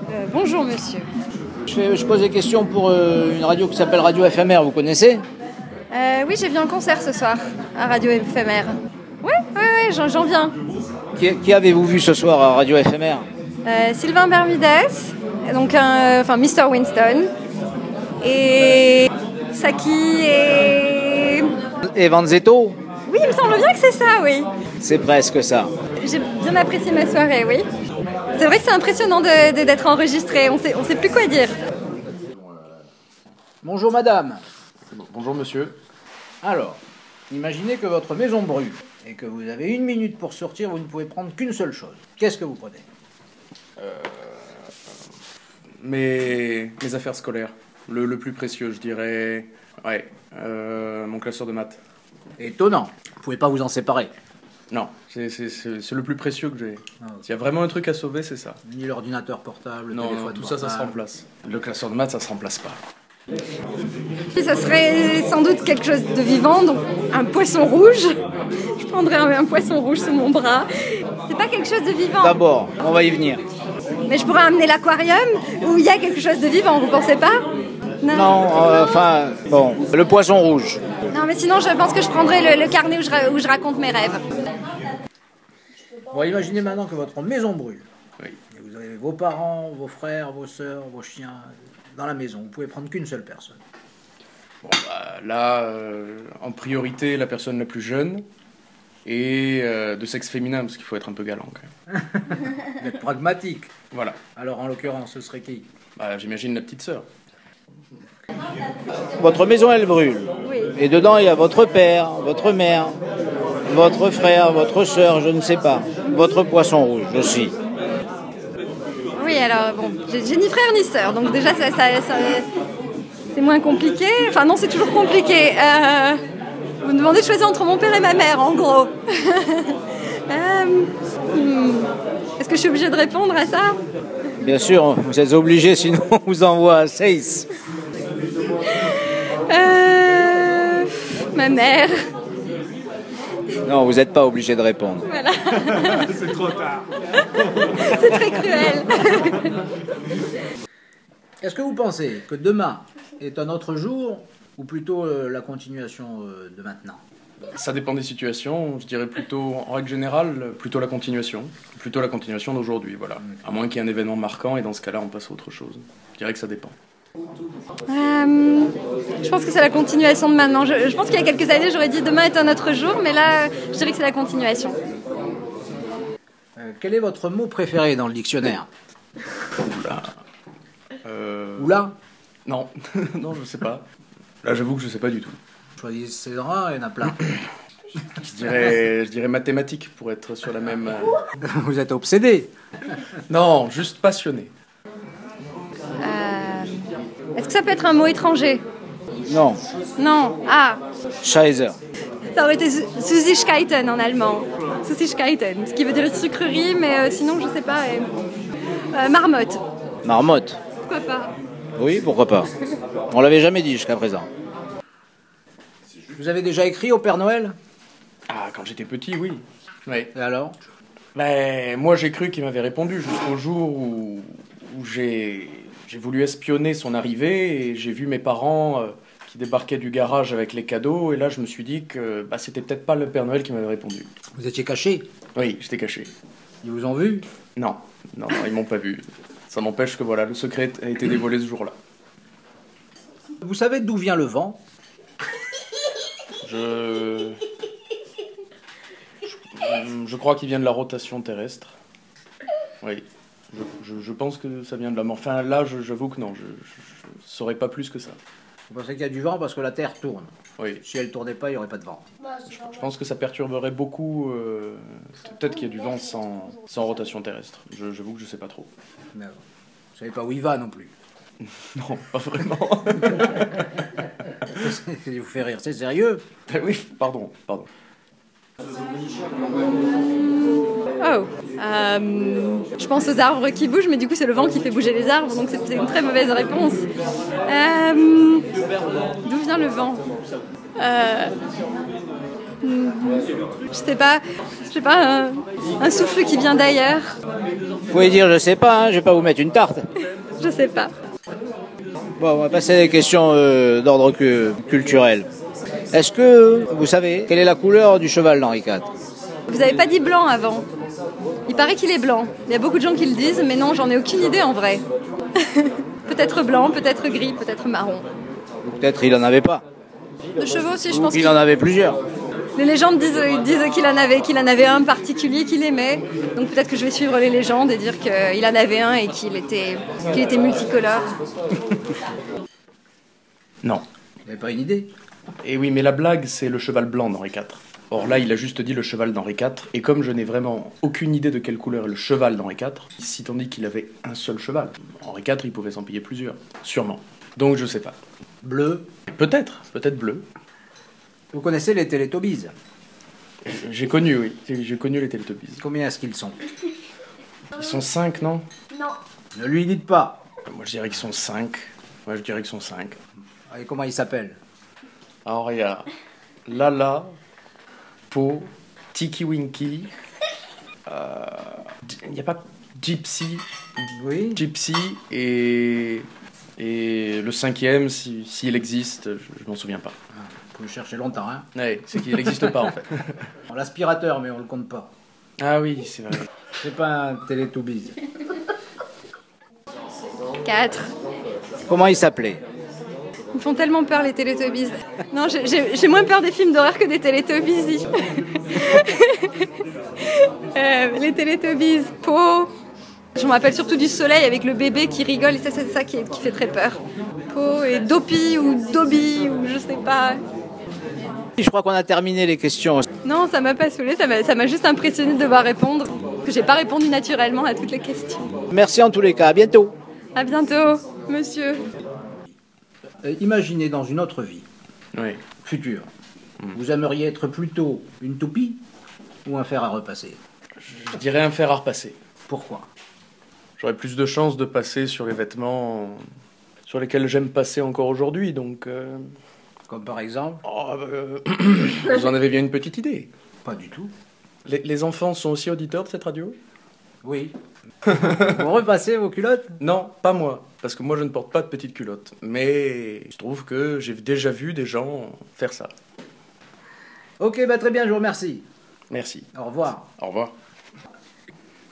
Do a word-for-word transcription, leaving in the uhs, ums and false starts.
Euh, bonjour monsieur. Je, fais, je pose des questions pour euh, une radio qui s'appelle Radio Éphémère, vous connaissez? euh, Oui, j'ai vu un concert ce soir à Radio Éphémère. Ouais, ouais, ouais, j'en, j'en viens. Qui, qui avez-vous vu ce soir à Radio Éphémère? euh, Sylvain Bermudez, donc un, enfin mister Winston, et Saki et... Et Vanzetto? Oui, il me semble bien que c'est ça, oui. C'est presque ça. J'ai bien apprécié ma soirée, oui. C'est vrai que c'est impressionnant de, de, d'être enregistré, on sait, on sait plus quoi dire. Bonjour madame. Bonjour monsieur. Alors, imaginez que votre maison brûle et que vous avez une minute pour sortir, vous ne pouvez prendre qu'une seule chose. Qu'est-ce que vous prenez? Euh, mes, mes affaires scolaires. Le, le plus précieux, je dirais. Ouais, euh, mon classeur de maths. Étonnant. Vous ne pouvez pas vous en séparer. Non, c'est, c'est, c'est, c'est le plus précieux que j'ai. Ah, okay. S'il y a vraiment un truc à sauver, c'est ça. Ni l'ordinateur portable, le non, téléphone non, tout portable. ça, ça se remplace. Le classeur de maths, ça se remplace pas. Et ça serait sans doute quelque chose de vivant, donc un poisson rouge. Je prendrais un, un poisson rouge sous mon bras. C'est pas quelque chose de vivant. D'abord, on va y venir. Mais je pourrais amener l'aquarium où il y a quelque chose de vivant, vous pensez pas? Non, non euh, enfin, bon, le poisson rouge. Non, mais sinon, je pense que je prendrais le, le carnet où je, où je raconte mes rêves. Bon, imaginez maintenant que votre maison brûle. Oui. Et vous avez vos parents, vos frères, vos sœurs, vos chiens dans la maison. Vous pouvez prendre qu'une seule personne. Bon, bah, là, euh, en priorité, la personne la plus jeune et euh, de sexe féminin, parce qu'il faut être un peu galant quand même. Vous êtes pragmatique. Voilà. Alors, en l'occurrence, ce serait qui? Bah, j'imagine la petite sœur. Votre maison, elle brûle. Oui. Et dedans, il y a votre père, votre mère, votre frère, votre sœur, je ne sais pas. Votre poisson rouge aussi. Oui, alors, bon, j'ai, j'ai ni frère ni sœur, donc déjà, ça, ça, ça, c'est moins compliqué. Enfin, non, c'est toujours compliqué. Euh, vous me demandez de choisir entre mon père et ma mère, en gros. euh, hmm, Est-ce que je suis obligée de répondre à ça? Bien sûr, vous êtes obligé, sinon on vous envoie à Seis. Euh, ma mère. Non, vous n'êtes pas obligé de répondre. Voilà. C'est trop tard. C'est très cruel. Est-ce que vous pensez que demain est un autre jour, ou plutôt euh, la continuation euh, de maintenant? Ça dépend des situations. Je dirais plutôt, en règle générale, plutôt la continuation. Plutôt la continuation d'aujourd'hui, voilà. À moins qu'il y ait un événement marquant, et dans ce cas-là, on passe à autre chose. Je dirais que ça dépend. Euh, je pense que c'est la continuation de maintenant. Je, je pense qu'il y a quelques années, j'aurais dit demain est un autre jour, mais là, je dirais que c'est la continuation. Euh, quel est votre mot préféré dans le dictionnaire? Oula. Euh... Oula? Non, non, je sais pas. Là, j'avoue que je sais pas du tout. Choisissez un, il y en a plein. Je dirais, je dirais mathématiques pour être sur la même. Vous êtes obsédé. Non, juste passionné. Euh, est-ce que ça peut être un mot étranger? Non. Non. Ah, Scheiser. ça aurait été Süßigkeiten en allemand. Süßigkeiten, ce qui veut dire sucrerie, mais euh, sinon, je sais pas. Euh, euh, marmotte. Marmotte. Pourquoi pas? Oui, pourquoi pas. On l'avait jamais dit jusqu'à présent. Vous avez déjà écrit au Père Noël? Ah, quand j'étais petit, oui. Oui. Et alors? Ben, moi, j'ai cru qu'il m'avait répondu jusqu'au jour où, où j'ai, j'ai voulu espionner son arrivée et j'ai vu mes parents euh, qui débarquaient du garage avec les cadeaux. Et là, je me suis dit que bah, c'était peut-être pas le Père Noël qui m'avait répondu. Vous étiez caché? Oui, j'étais caché. Ils vous ont vu? Non, non, non, ils m'ont pas vu. Ça n'empêche que voilà, le secret a été dévoilé ce jour-là. Vous savez d'où vient le vent? Je... je... Je crois qu'il vient de la rotation terrestre. Oui. Je, je, je pense que ça vient de la mort. Enfin, là, je, j'avoue que non, je ne saurais pas plus que ça. Vous pensez qu'il y a du vent parce que la Terre tourne? Oui. Si elle ne tournait pas, il n'y aurait pas de vent. Je, je pense que ça perturberait beaucoup... Euh... Peut-être qu'il y a du vent sans, sans rotation terrestre. Je, j'avoue que je ne sais pas trop. Mais vous ne savez pas où il va non plus. Non, pas vraiment. Ça vous fait rire, c'est sérieux? Oui, pardon, pardon. Oh, euh, je pense aux arbres qui bougent, mais du coup c'est le vent qui fait bouger les arbres, donc c'est une très mauvaise réponse. Euh, d'où vient le vent? euh, Je sais pas, je sais pas, un, un souffle qui vient d'ailleurs. Vous pouvez dire je sais pas, hein, je vais pas vous mettre une tarte. Je sais pas. Bon, on va passer à des questions euh, d'ordre cu- culturel. Est-ce que vous savez quelle est la couleur du cheval d'Henri quatre? Vous avez pas dit blanc avant. Il paraît qu'il est blanc. Il y a beaucoup de gens qui le disent, mais non, j'en ai aucune idée en vrai. Peut-être blanc, peut-être gris, peut-être marron. Ou peut-être il en avait pas. De chevaux aussi, je Ou pense qu'il qu'il en avait plusieurs. Les légendes disent, disent qu'il en avait, qu'il en avait un particulier qu'il aimait. Donc peut-être que je vais suivre les légendes et dire qu'il en avait un et qu'il était, qu'il était multicolore. Non. Vous n'avez pas une idée? Et oui, mais la blague, c'est le cheval blanc d'Henri quatre. Or là, il a juste dit le cheval d'Henri quatre, et comme je n'ai vraiment aucune idée de quelle couleur est le cheval d'Henri quatre, si t'en dis qu'il avait un seul cheval, Henri quatre, il pouvait s'en payer plusieurs, sûrement. Donc je sais pas. Bleu. Peut-être, peut-être bleu. Vous connaissez les Télétobies? J'ai connu, oui, j'ai j'ai connu les Teletubbies. Combien est-ce qu'ils sont? Ils sont cinq, non? Ne lui dites pas. Moi je dirais qu'ils sont cinq. Moi je dirais qu'ils sont cinq. Et comment ils s'appellent? Alors il y a Lala, Po, Tiki Winky, euh, il n'y a pas Gypsy, Oui. Gypsy et, et le cinquième, s'il si, s'il existe, je, je m'en souviens pas. Vous pouvez chercher longtemps, hein. Ouais, c'est qu'il n'existe pas en fait. L'aspirateur, mais on le compte pas. Ah oui, c'est vrai. C'est pas un Télétobies. quatre. Comment il s'appelait? Ils me font tellement peur les Télétobies. Non, j'ai- j'ai j'ai moins peur des films d'horreur que des Télétobies. euh, les Télétobies, Po. Je me rappelle surtout du soleil avec le bébé qui rigole et ça c'est ça qui, est- qui fait très peur. Po et Dopey ou Dobby ou je sais pas. Je crois qu'on a terminé les questions. Non, ça m'a pas saoulé, ça m'a ça m'a juste impressionné de devoir répondre. Que j'ai pas répondu naturellement à toutes les questions. Merci en tous les cas, à bientôt. À bientôt, monsieur. Euh, imaginez dans une autre vie, Oui. future, vous aimeriez être plutôt une toupie ou un fer à repasser? Je dirais un fer à repasser. Pourquoi? J'aurais plus de chances de passer sur les vêtements sur lesquels j'aime passer encore aujourd'hui, donc... euh, Comme par exemple? oh, euh, vous en avez bien une petite idée. Pas du tout. Les, les enfants sont aussi auditeurs de cette radio? Oui. Vous repassez vos culottes? Non, pas moi, parce que moi je ne porte pas de petites culottes. Mais je trouve que j'ai déjà vu des gens faire ça. Ok, bah très bien, je vous remercie. Merci. Au revoir. Au revoir.